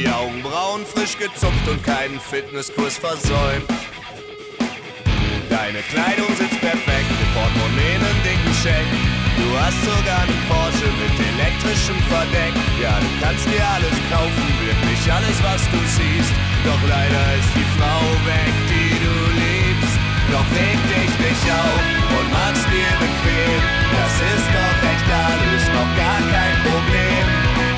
Die Augenbrauen frisch gezupft und keinen Fitnesskurs versäumt. Deine Kleidung sitzt perfekt, mit Portemonnaie einen dicken Scheck. Du hast sogar einen Porsche mit elektrischem Verdeck. Ja, du kannst dir alles kaufen, wirklich alles, was du siehst. Doch leider ist die Frau weg, die du liebst. Doch reg dich nicht auf und mach's dir bequem, das ist doch